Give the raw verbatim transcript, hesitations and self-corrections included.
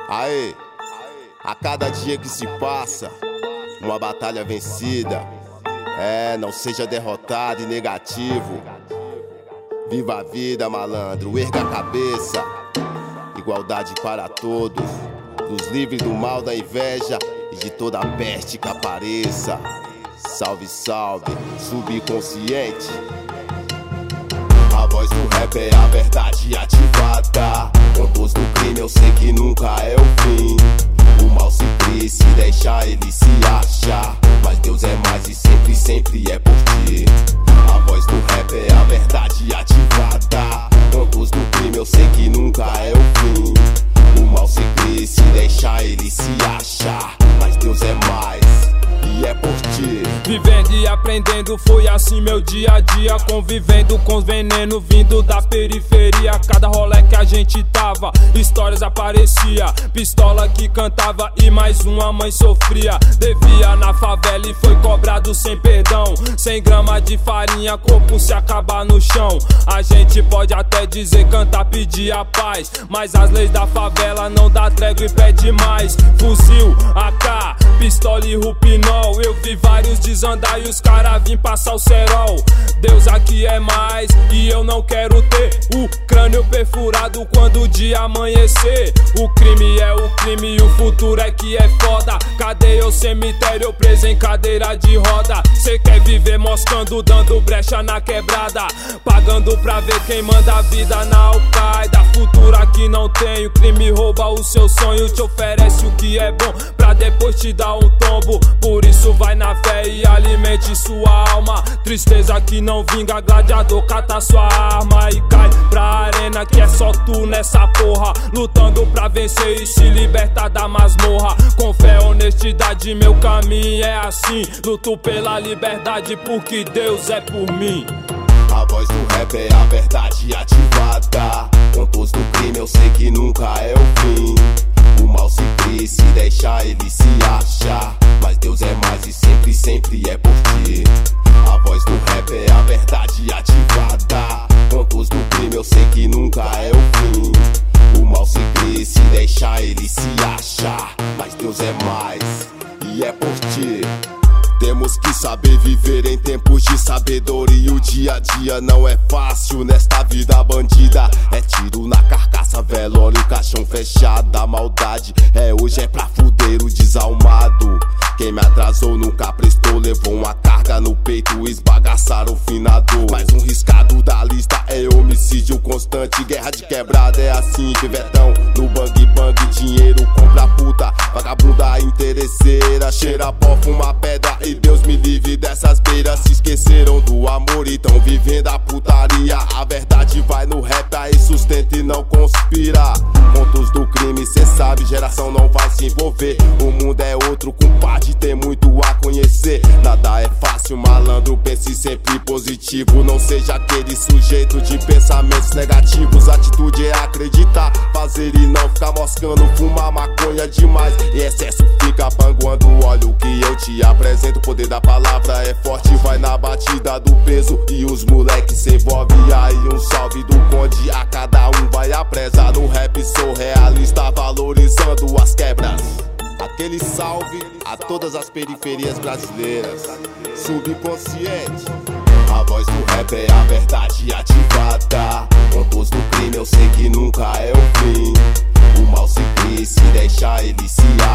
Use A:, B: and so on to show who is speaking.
A: Aê, a cada dia que se passa, uma batalha vencida. É, não seja derrotado e negativo. Viva a vida, malandro, erga a cabeça. Igualdade para todos, nos livre do mal, da inveja e de toda a peste que apareça. Salve, salve, subconsciente. A voz do rap é a verdade ativada. Contos do crime eu sei que nunca é o fim. O mal se cria, se deixa ele se acha. Mas Deus é mais e sempre, sempre é por ti. A voz do rap é a verdade ativada. Contos do crime eu sei que nunca é o fim. O mal se cria, se deixa ele se acha. Mas Deus é mais e é por ti.
B: Vivendo e aprendendo, foi assim meu dia a dia. Convivendo com os venenos vindo da periferia. Cada rolê que a gente tava, histórias aparecia. Pistola que cantava e mais uma mãe sofria. Devia na favela e foi cobrado sem perdão. Cem gramas de farinha, corpo se acabar no chão. A gente pode até dizer cantar, pedir a paz, mas as leis da favela não dá trégua e pede mais. Fuzil, A K, pistola e rupinol. Eu vi vários desandar e os cara vim passar o cerol. Deus aqui é mais e eu não quero ter o crânio perfurado quando o dia amanhecer. O crime é o crime e o futuro é que é foda. Cadeia ou cemitério, eu preso em cadeira de roda. Cê quer viver moscando, dando brecha na quebrada, pagando pra ver quem manda a vida na Al-Qaeda. Futuro aqui não tem, o crime rouba o seu sonho. Te oferece o que é bom pra depois te dar um tombo. Por isso vai na fé e alimente sua alma. Tristeza que não vinga, gladiador cata sua arma e cai pra arena que é só tu nessa porra. Lutando pra vencer e se libertar da masmorra. Com fé, honestidade, meu caminho é assim. Luto pela liberdade porque Deus é por mim.
A: A voz do rap é a verdade ativada. Contos do crime eu sei que nunca é o fim. O mal se cria, se deixa ele se acha. Mas Deus é mais e sempre, sempre é por ti. A voz do rap é a verdade ativada. Contos do crime eu sei que nunca é o fim. O mal se cria, se deixa ele se acha. Mas Deus é mais e é por ti. Temos que saber viver em tempos de sabedoria. O dia a dia não é fácil nesta vida bandida. É tiro na carcaça, velório, caixão fechado. A maldade é hoje, é pra fuder o desalmado. Quem me atrasou nunca prestou, levou uma carga no peito, esbagaçaram o finador. Mais um riscado da lista é homicídio constante. Guerra de quebrada é assim, pivetão no bang bang. Dinheiro compra puta, vagabunda interesseira. Cheira pó, fuma pedra e Deus me livre dessas beiras. Se esqueceram do amor e tão vivendo a putaria. A verdade vai no rap, aí sustenta e não conspira. Contos do crime, cê sabe, geração não vai se envolver. O mundo é outro, compadre, tem muito a conhecer. Nada é fácil, malandro, pense sempre positivo. Não seja aquele sujeito de pensamentos negativos. Atitude é acreditar, fazer e não ficar moscando. Fumar maconha demais, em excesso fica panguando. Olha o que eu te apresento, o poder da palavra é forte. Vai na batida do peso e os moleques se envolvem. Aí um salve do conde, a cada um vai a presa. No rap sou realista, valorizando as quebras. Aquele salve a todas as periferias brasileiras. Subconsciente. A voz do rap é a verdade ativada. Contos do crime eu sei que nunca é o fim. O mal se cria, se deixa ele se